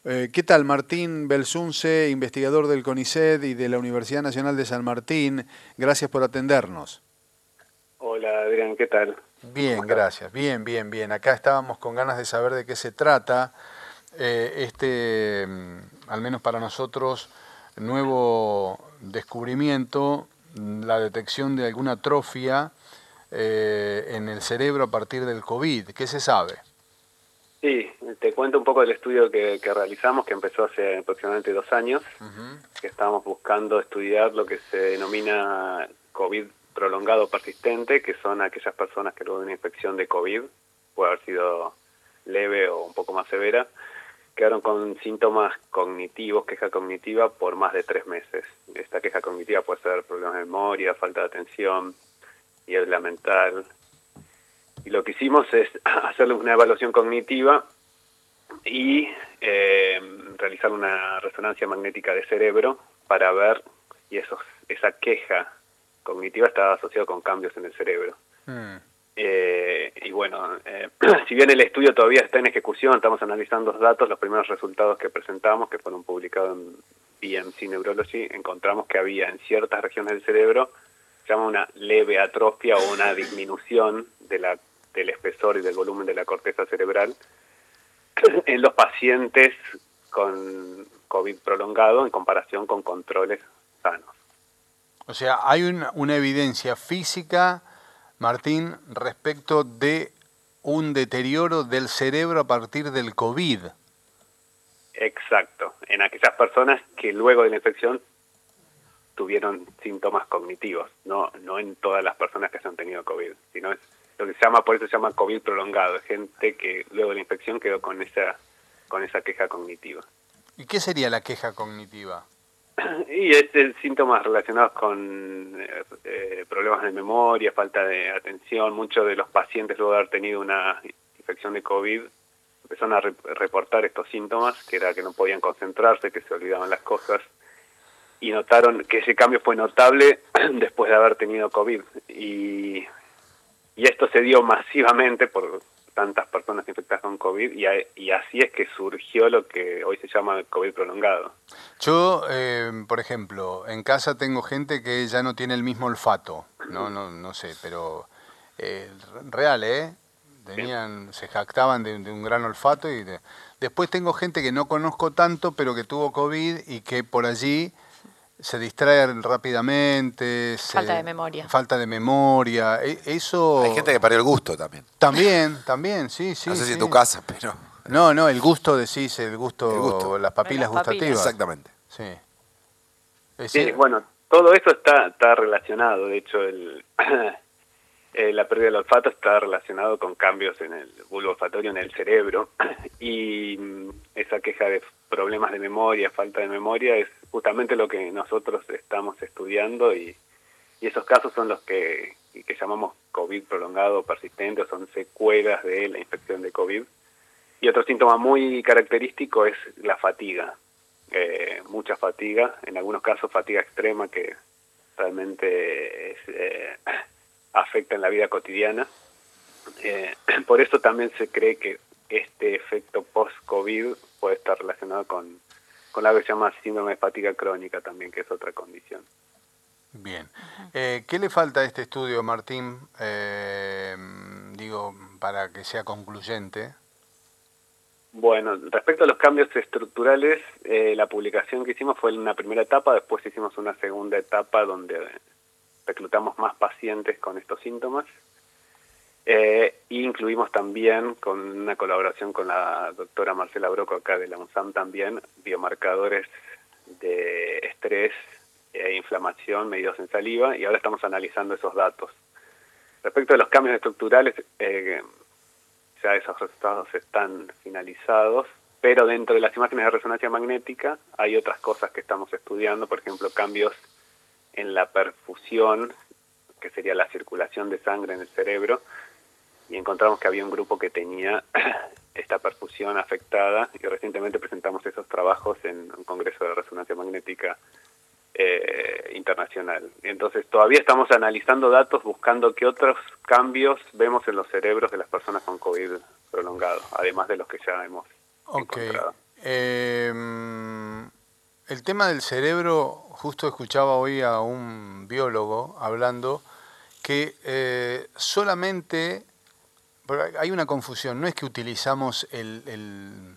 ¿Qué tal? Martín Belsunce, investigador del CONICET y de la Universidad Nacional de San Martín. Gracias por atendernos. Hola Adrián, ¿qué tal? ¿Cómo Bien, estás? gracias. Bien, bien, bien. Acá estábamos con ganas de saber de qué se trata al menos para nosotros, nuevo descubrimiento, la detección de alguna atrofia en el cerebro a partir del COVID. ¿Qué se sabe? Sí, te cuento un poco del estudio que realizamos, que empezó hace aproximadamente 2 años, Ujú. que estábamos buscando estudiar lo que se denomina COVID prolongado persistente, que son aquellas personas que luego de una infección de COVID, puede haber sido leve o un poco más severa, quedaron con síntomas cognitivos, queja cognitiva, por más de 3 meses. Esta queja cognitiva puede ser problemas de memoria, falta de atención, niebla mental. Y lo que hicimos es hacerle una evaluación cognitiva y realizar una resonancia magnética de cerebro para ver si esa queja cognitiva estaba asociada con cambios en el cerebro. Mm. Y bueno, si bien el estudio todavía está en ejecución, estamos analizando los datos, los primeros resultados que presentamos, que fueron publicados en BMC Neurology, encontramos que había en ciertas regiones del cerebro, se llama una leve atrofia o una disminución del espesor y del volumen de la corteza cerebral en los pacientes con COVID prolongado en comparación con controles sanos. O sea, hay una evidencia física, Martín, respecto de un deterioro del cerebro a partir del COVID. Exacto, en aquellas personas que luego de la infección tuvieron síntomas cognitivos, no en todas las personas que han tenido COVID, sino es lo que se llama, por eso se llama COVID prolongado, gente que luego de la infección quedó con esa queja cognitiva. ¿Y qué sería la queja cognitiva? Y síntomas relacionados con problemas de memoria, falta de atención. Muchos de los pacientes luego de haber tenido una infección de COVID empezaron a reportar estos síntomas, que era que no podían concentrarse, que se olvidaban las cosas, y notaron que ese cambio fue notable después de haber tenido COVID. Y esto se dio masivamente por tantas personas infectadas con COVID, y así es que surgió lo que hoy se llama COVID prolongado. Yo, por ejemplo, en casa tengo gente que ya no tiene el mismo olfato, no sé, pero eh, real, ¿eh? Bien. Se jactaban de un gran olfato después tengo gente que no conozco tanto, pero que tuvo COVID y que por allí se distrae rápidamente, Falta de memoria. falta de memoria. Hay gente Eso que perdió el gusto también. también, sí, No sí, sé si en sí. tu casa, pero No, el gusto decís, el gusto. las papilas Las papilas. gustativas. Exactamente. Sí. Es Sí, decir, bueno, todo eso está relacionado. De hecho, la pérdida del olfato está relacionado con cambios en el bulbo olfatorio, en el cerebro. Y esa queja de problemas de memoria, falta de memoria, es justamente lo que nosotros estamos estudiando. Y esos casos son los que llamamos COVID prolongado o persistente, o son secuelas de la infección de COVID. Y otro síntoma muy característico es la fatiga. Mucha fatiga, en algunos casos fatiga extrema que realmente afecta en la vida cotidiana. Por eso también se cree que este efecto post-COVID puede estar relacionado con algo que se llama síndrome de fatiga crónica también, que es otra condición. bien. ¿Qué le falta a este estudio, Martín? Para que sea concluyente. Bueno, respecto a los cambios estructurales, la publicación que hicimos fue en una primera etapa, después hicimos una segunda etapa donde reclutamos más pacientes con estos síntomas, e incluimos también, con una colaboración con la doctora Marcela Broco acá de la UNSAM también, biomarcadores de estrés e inflamación medidos en saliva, y ahora estamos analizando esos datos. Respecto a los cambios estructurales, ya esos resultados están finalizados, pero dentro de las imágenes de resonancia magnética hay otras cosas que estamos estudiando, por ejemplo, cambios en la perfusión, que sería la circulación de sangre en el cerebro, y encontramos que había un grupo que tenía esta perfusión afectada, y recientemente presentamos esos trabajos en un congreso de resonancia magnética internacional. Entonces todavía estamos analizando datos, buscando qué otros cambios vemos en los cerebros de las personas con COVID prolongado, además de los que ya hemos encontrado. el tema del cerebro, justo escuchaba hoy a un biólogo hablando que solamente, hay una confusión, no es que utilizamos el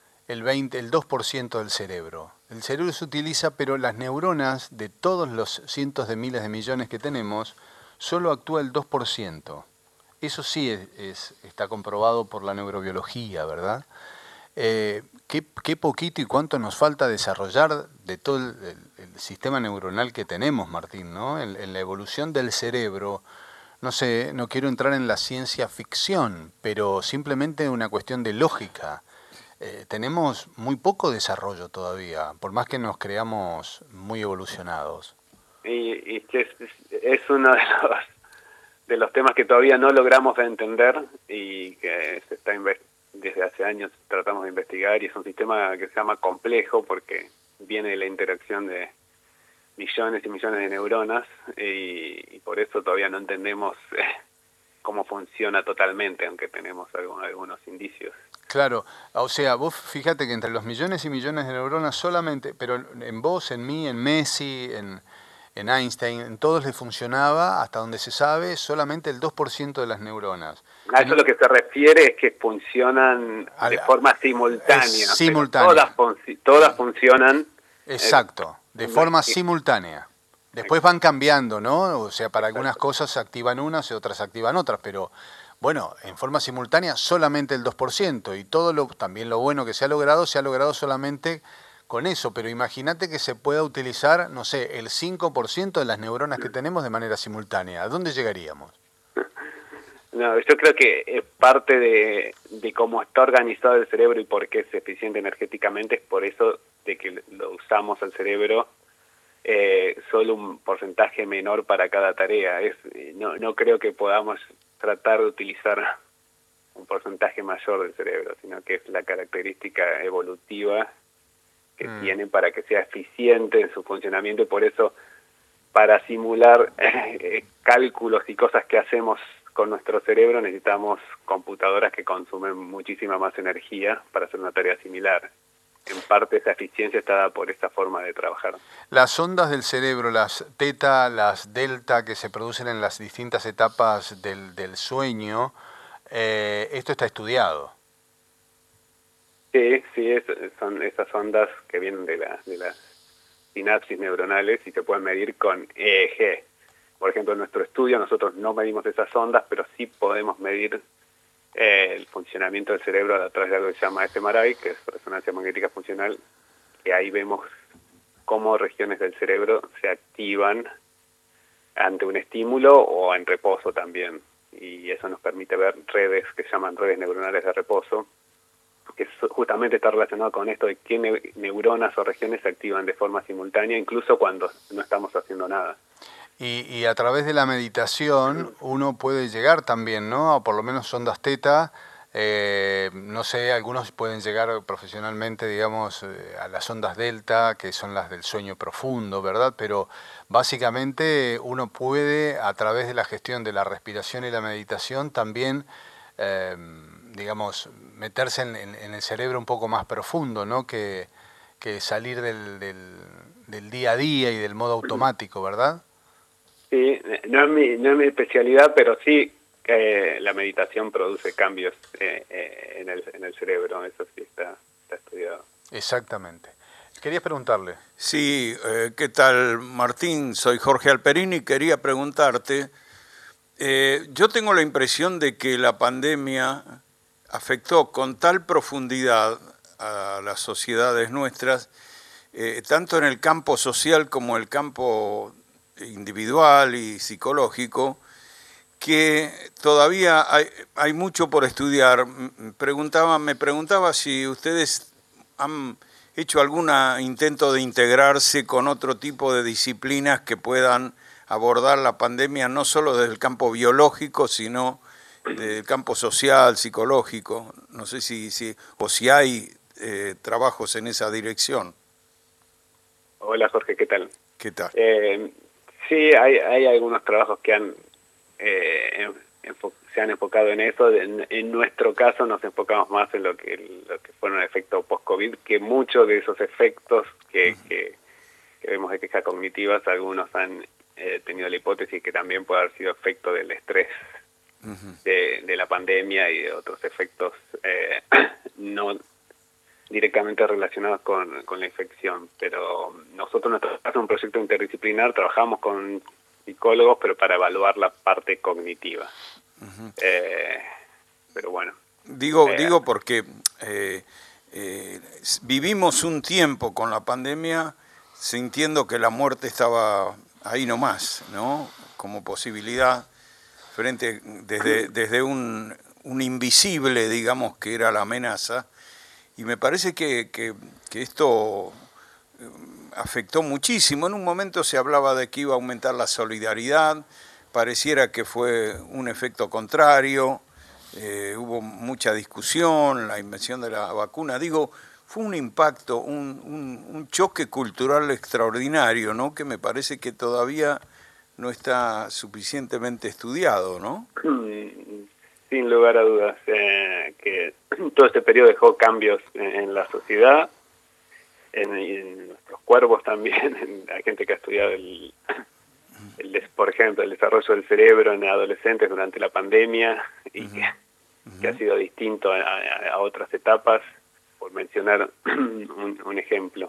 2% del cerebro. El cerebro se utiliza, pero las neuronas de todos los cientos de miles de millones que tenemos, solo actúa el 2%. Eso sí está comprobado por la neurobiología, ¿verdad? ¿Qué poquito y cuánto nos falta desarrollar de todo el sistema neuronal que tenemos, Martín, ¿no? En la evolución del cerebro, no sé, no quiero entrar en la ciencia ficción, pero simplemente una cuestión de lógica. Tenemos muy poco desarrollo todavía, por más que nos creamos muy evolucionados. Y es uno de los temas que todavía no logramos entender y que se está desde hace años tratamos de investigar, y es un sistema que se llama complejo porque viene de la interacción de millones y millones de neuronas y por eso todavía no entendemos cómo funciona totalmente, aunque tenemos algunos indicios. Claro, o sea, vos fíjate que entre los millones y millones de neuronas solamente, pero en vos, en mí, en Messi, en Einstein, en todos les funcionaba, hasta donde se sabe, solamente el 2% de las neuronas. A eso lo que se refiere es que funcionan de forma simultánea. Simultánea. Todas funcionan. Exacto, de forma simultánea. Después van cambiando, ¿no? O sea, para algunas cosas se activan unas y otras se activan otras, pero bueno, en forma simultánea solamente el 2%, y también lo bueno que se ha logrado solamente con eso, pero imagínate que se pueda utilizar, no sé, el 5% de las neuronas que tenemos de manera simultánea. ¿A dónde llegaríamos? No, yo creo que es parte de cómo está organizado el cerebro y por qué es eficiente energéticamente, es por eso de que lo usamos al cerebro solo un porcentaje menor para cada tarea. No creo que podamos tratar de utilizar un porcentaje mayor del cerebro, sino que es la característica evolutiva que tiene para que sea eficiente en su funcionamiento, y por eso para simular cálculos y cosas que hacemos con nuestro cerebro necesitamos computadoras que consumen muchísima más energía para hacer una tarea similar. En parte esa eficiencia está dada por esta forma de trabajar. Las ondas del cerebro, las teta, las delta que se producen en las distintas etapas del sueño, esto está estudiado. Sí, son esas ondas que vienen de las sinapsis neuronales y se pueden medir con EEG. Por ejemplo, en nuestro estudio nosotros no medimos esas ondas, pero sí podemos medir el funcionamiento del cerebro a través de algo que se llama fMRI, que es resonancia magnética funcional, que ahí vemos cómo regiones del cerebro se activan ante un estímulo o en reposo también. Y eso nos permite ver redes que se llaman redes neuronales de reposo, que justamente está relacionado con esto de qué neuronas o regiones se activan de forma simultánea, incluso cuando no estamos haciendo nada. Y a través de la meditación uno puede llegar también, ¿no? Por lo menos ondas teta, no sé, algunos pueden llegar profesionalmente, digamos, a las ondas delta, que son las del sueño profundo, ¿verdad? Pero básicamente uno puede, a través de la gestión de la respiración y la meditación, también, digamos, meterse en el cerebro un poco más profundo, ¿no? Que salir del día a día y del modo automático, ¿verdad? Sí, no es mi especialidad, pero sí la meditación produce cambios en el cerebro, eso sí está estudiado. Exactamente. Querías preguntarle. Sí, ¿qué tal, Martín? Soy Jorge Alperini y quería preguntarte, yo tengo la impresión de que la pandemia afectó con tal profundidad a las sociedades nuestras, tanto en el campo social como en el campo individual y psicológico, que todavía hay mucho por estudiar. Me preguntaba si ustedes han hecho algún intento de integrarse con otro tipo de disciplinas que puedan abordar la pandemia no solo desde el campo biológico, sino del campo social, psicológico. No sé si hay trabajos en esa dirección. Hola Jorge, ¿qué tal? ¿Qué tal? Sí, hay algunos trabajos que se han enfocado en eso. En nuestro caso nos enfocamos más en lo que fueron efectos post-COVID, que muchos de esos efectos que vemos de quejas cognitivas, algunos han tenido la hipótesis que también puede haber sido efecto del estrés de la pandemia y de otros efectos no directamente relacionados con la infección. Pero nosotros, en nuestro caso, es un proyecto interdisciplinar, trabajamos con psicólogos, pero para evaluar la parte cognitiva. Pero bueno. Digo porque vivimos un tiempo con la pandemia sintiendo que la muerte estaba ahí nomás, ¿no? Como posibilidad desde un invisible, digamos, que era la amenaza, y me parece que esto afectó muchísimo. En un momento se hablaba de que iba a aumentar la solidaridad, pareciera que fue un efecto contrario, hubo mucha discusión, la invención de la vacuna, fue un impacto, un choque cultural extraordinario, ¿no? Que me parece que todavía no está suficientemente estudiado, ¿no? Sin lugar a dudas, que todo este periodo dejó cambios en la sociedad, en nuestros cuerpos también. Hay gente que ha estudiado por ejemplo, el desarrollo del cerebro en adolescentes durante la pandemia y que ha sido distinto a otras etapas, por mencionar un ejemplo.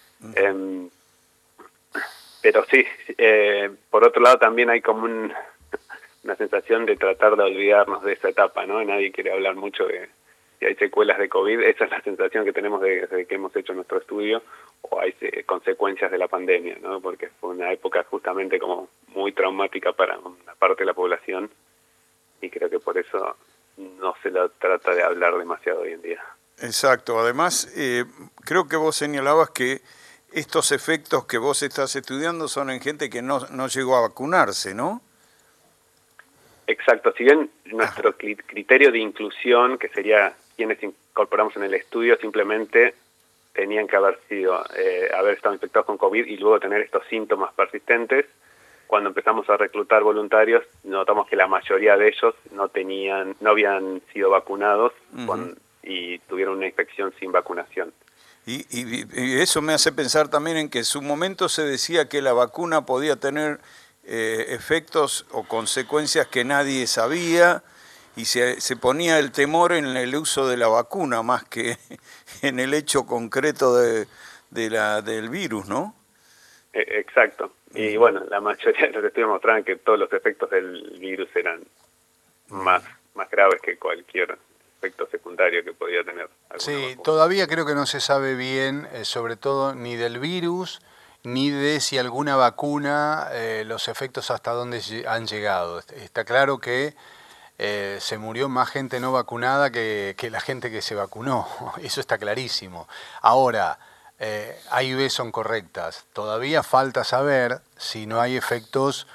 Pero sí, por otro lado también hay como una sensación de tratar de olvidarnos de esa etapa, ¿no? Nadie quiere hablar mucho de si hay secuelas de COVID. Esa es la sensación que tenemos desde que hemos hecho nuestro estudio, o hay consecuencias de la pandemia, ¿no? Porque fue una época justamente como muy traumática para una parte de la población, y creo que por eso no se lo trata de hablar demasiado hoy en día. Exacto. Además, creo que vos señalabas que estos efectos que vos estás estudiando son en gente que no llegó a vacunarse, ¿no? Exacto. Si bien nuestro criterio de inclusión, que sería quienes incorporamos en el estudio, simplemente tenían que haber estado infectados con COVID y luego tener estos síntomas persistentes, cuando empezamos a reclutar voluntarios, notamos que la mayoría de ellos no habían sido vacunados y tuvieron una infección sin vacunación. Y eso me hace pensar también en que en su momento se decía que la vacuna podía tener efectos o consecuencias que nadie sabía, y se ponía el temor en el uso de la vacuna más que en el hecho concreto del virus, ¿no? Exacto. Y bueno, la mayoría de los estudios mostraban que todos los efectos del virus eran más graves que cualquier efecto secundario que podía tener. Sí, vacuna. Todavía creo que no se sabe bien, sobre todo ni del virus, ni de si alguna vacuna, los efectos hasta dónde han llegado. Está claro que se murió más gente no vacunada que la gente que se vacunó, eso está clarísimo. Ahora, A y B son correctas, todavía falta saber si no hay efectos,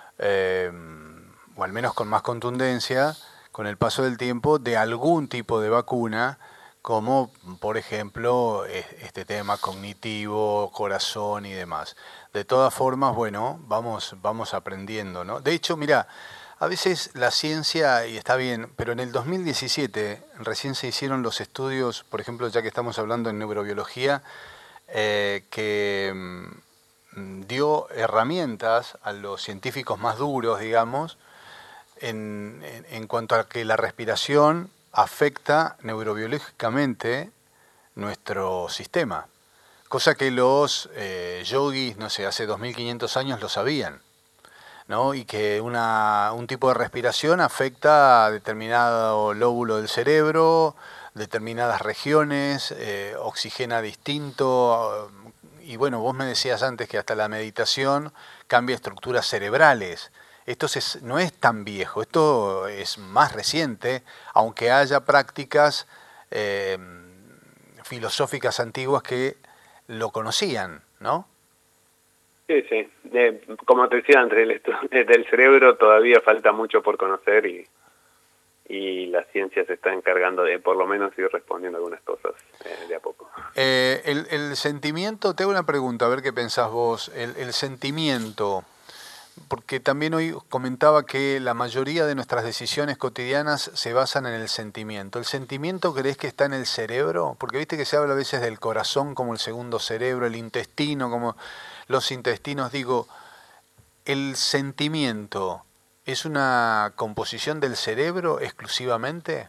o al menos con más contundencia, con el paso del tiempo, de algún tipo de vacuna, como por ejemplo este tema cognitivo, corazón y demás. De todas formas, bueno, vamos aprendiendo, ¿no? De hecho, mira, a veces la ciencia, y está bien, pero en el 2017 recién se hicieron los estudios, por ejemplo, ya que estamos hablando en neurobiología, que dio herramientas a los científicos más duros, digamos, en cuanto a que la respiración afecta neurobiológicamente nuestro sistema, cosa que los yogis, no sé, hace 2500 años lo sabían, ¿no? Y que un tipo de respiración afecta a determinado lóbulo del cerebro, determinadas regiones, oxigena distinto, y bueno, vos me decías antes que hasta la meditación cambia estructuras cerebrales. Esto no es tan viejo, esto es más reciente, aunque haya prácticas filosóficas antiguas que lo conocían, ¿no? Sí, sí. Como te decía antes, del cerebro todavía falta mucho por conocer, y la ciencia se está encargando de por lo menos ir respondiendo algunas cosas de a poco. El sentimiento, te hago una pregunta, a ver qué pensás vos. El sentimiento porque también hoy comentaba que la mayoría de nuestras decisiones cotidianas se basan en el sentimiento. ¿El sentimiento crees que está en el cerebro? Porque viste que se habla a veces del corazón como el segundo cerebro, el intestino como los intestinos. Digo, ¿el sentimiento es una composición del cerebro exclusivamente?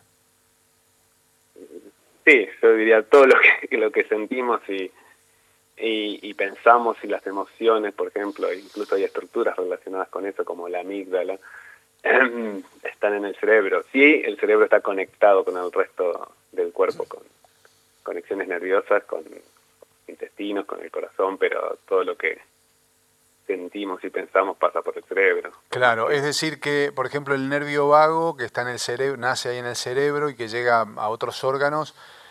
Sí, yo diría todo lo que sentimos y pensamos, y las emociones, por ejemplo, incluso hay estructuras relacionadas con eso, como la amígdala, están en el cerebro. Sí, el cerebro está conectado con el resto del cuerpo, con conexiones nerviosas, con intestinos, con el corazón, pero todo lo que sentimos y pensamos pasa por el cerebro. Claro, es decir que, por ejemplo, el nervio vago que está en el cerebro, nace ahí en el cerebro y que llega a otros órganos,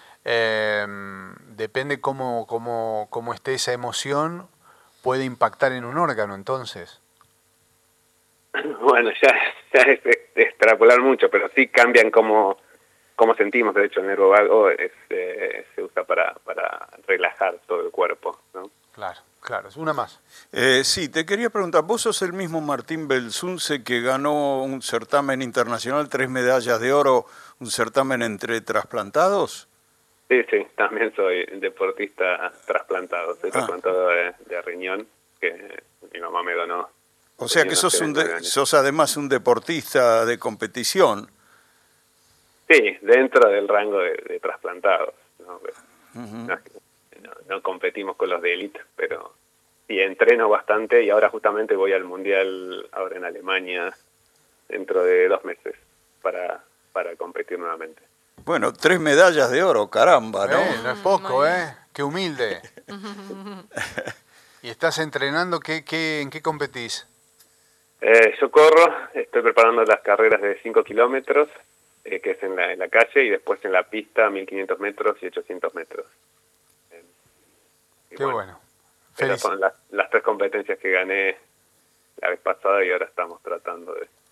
depende cómo esté esa emoción, puede impactar en un órgano, entonces. Bueno, ya es extrapolar mucho, pero sí cambian cómo sentimos. De hecho, el nervio vago se usa para relajar todo el cuerpo, ¿no? Claro, es una más. Sí, te quería preguntar, ¿vos sos el mismo Martín Belsunce que ganó un certamen internacional, 3 medallas de oro, un certamen entre trasplantados? Sí, también soy deportista trasplantado. Soy trasplantado de riñón, que mi mamá me donó. O sea que sos además un deportista de competición. Sí, dentro del rango de trasplantados, ¿no? No competimos con los de élite, pero sí entreno bastante, y ahora justamente voy al Mundial ahora en Alemania dentro de 2 meses para competir nuevamente. Bueno, 3 medallas de oro, caramba, ¿no? No es poco, Qué humilde. ¿Y estás entrenando? ¿En qué competís? Yo corro, estoy preparando las carreras de 5 kilómetros, que es en la calle, y después en la pista 1500 metros y 800 metros. Qué bueno. Pero son las 3 competencias que gané la vez pasada, y ahora estamos tratando de